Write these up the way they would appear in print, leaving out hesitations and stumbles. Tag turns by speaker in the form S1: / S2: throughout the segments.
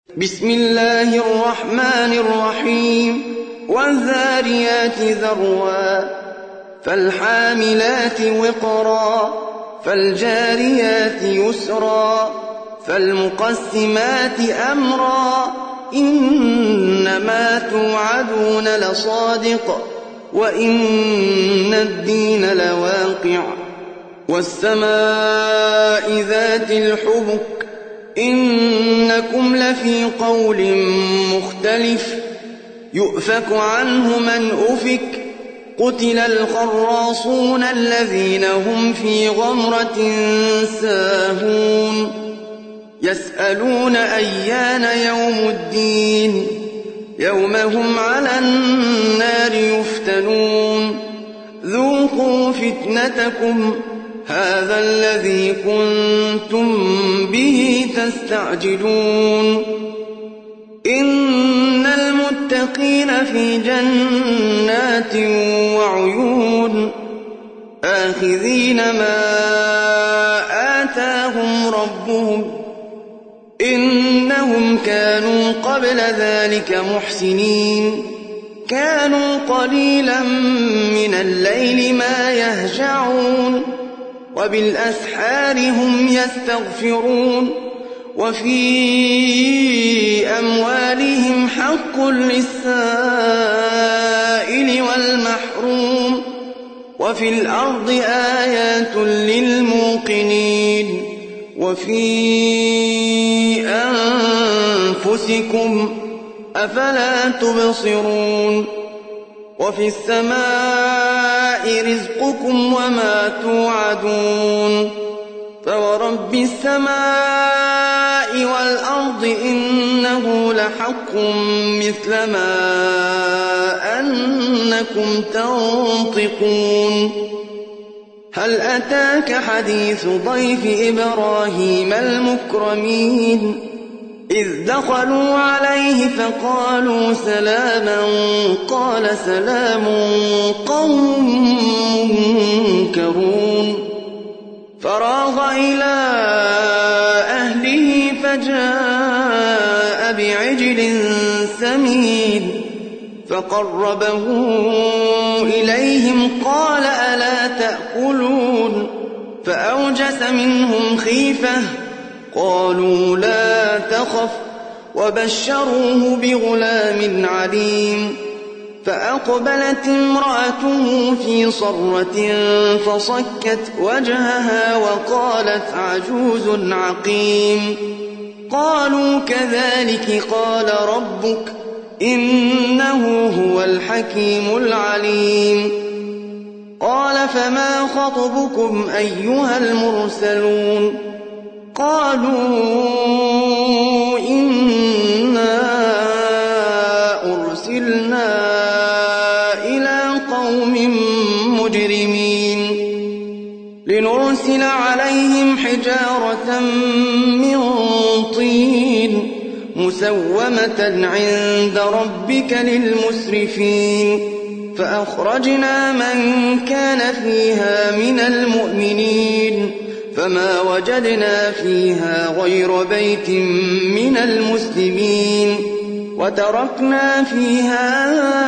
S1: بسم الله الرحمن الرحيم والذاريات ذروا فالحاملات وقرا فالجاريات يسرا فالمقسمات أمرا إنما توعدون لصادق وإن الدين لواقع والسماء ذات الحبك إنكم لفي قول مختلف يؤفك عنه من أفك قتل الخراصون الذين هم في غمرة ساهون يسألون أيان يوم الدين يوم هم على النار يفتنون ذوقوا فتنتكم هذا الذي كنتم به تستعجلون إن المتقين في جنات وعيون آخذين ما آتاهم ربهم إنهم كانوا قبل ذلك محسنين كانوا قليلا من الليل ما يهجعون وبالأسحار هم يستغفرون وفي أموالهم حق للسائل والمحروم وفي الأرض آيات للموقنين وفي أنفسكم أفلا تبصرون وفي السماء رزقكم وما توعدون فورب السماء والأرض إنه لحق مثل ما أنكم تنطقون هل أتاك حديث ضيف إبراهيم المكرمين إذ دخلوا عليه فقالوا سلاما قال سلام قوم منكرون فراغ إلى أهله فجاء بعجل سمين فقربه إليهم قال ألا تأكلون فأوجس منهم خيفة قالوا لا تخف وبشروه بغلام عليم فأقبلت امرأته في صرة فصكت وجهها وقالت عجوز عقيم قالوا كذلك قال ربك إنه هو الحكيم العليم قال فما خطبكم أيها المرسلون قالوا إنا أرسلنا إلى قوم مجرمين لنرسل عليهم حجارة من طين مسومة عند ربك للمسرفين فأخرجنا من كان فيها من المؤمنين فما وجدنا فيها غير بيت من المسلمين وتركنا فيها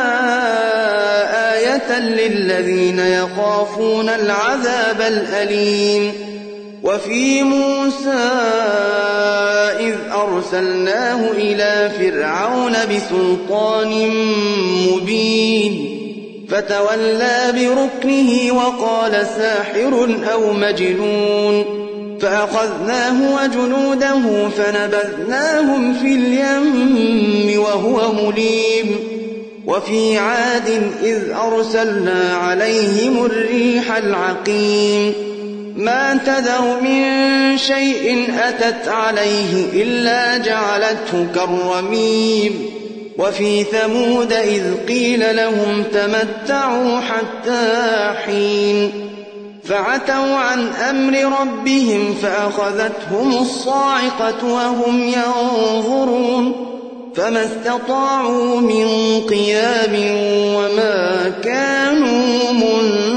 S1: آية للذين يخافون العذاب الأليم وفي موسى إذ أرسلناه إلى فرعون بسلطان مبين فتولى بركنه وقال ساحر أو مجنون فأخذناه وجنوده فنبذناهم في اليم وهو مليم وفي عاد إذ أرسلنا عليهم الريح العقيم ما تذر من شيء أتت عليه إلا جعلته كالرميم وفي ثمود إذ قيل لهم تمتعوا حتى حين فعتوا عن أمر ربهم فأخذتهم الصاعقة وهم ينظرون فما استطاعوا من قيام وما كانوا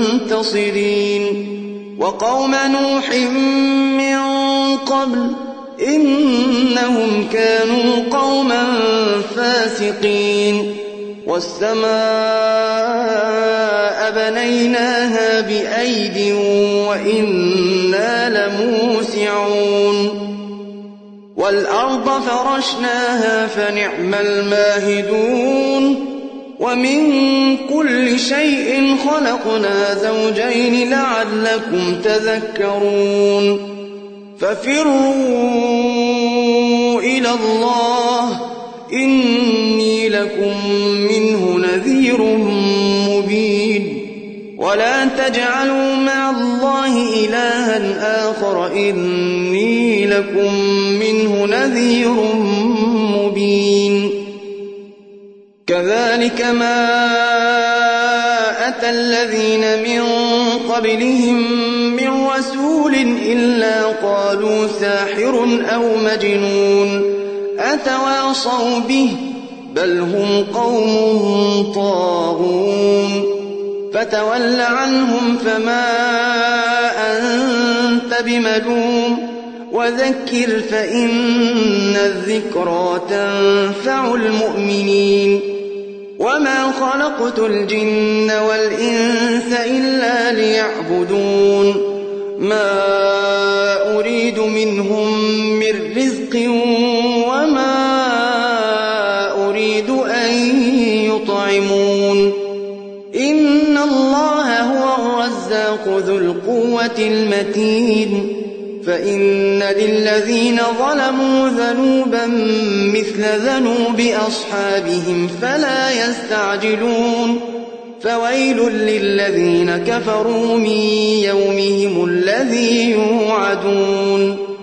S1: منتصرين وقوم نوح من قبل إنهم كانوا قوما فاسقين والسماء بنيناها بأيد وإنا لموسعون والأرض فرشناها فنعم الماهدون ومن كل شيء خلقنا زوجين لعلكم تذكرون ففروا إلى الله إني لكم منه نذير مبين ولا تجعلوا مع الله إلها آخر إني لكم منه نذير مبين كذلك ما أتى الذين من قبلهم من رسول إلا قالوا ساحر أو مجنون أتواصوا به بل هم قوم طاغون فتول عنهم فما أنت بملوم وذكر فإن الذكرى تنفع المؤمنين وما خلقت الجن والإنس إلا ليعبدون ما أريد منهم من رزق وما أريد أن يطعمون إن الله هو الرزاق ذو القوة المتين فإن للذين ظلموا ذنوبا مثل ذنوب أصحابهم فلا يستعجلون فويل للذين كفروا من يومهم الذي يوعدون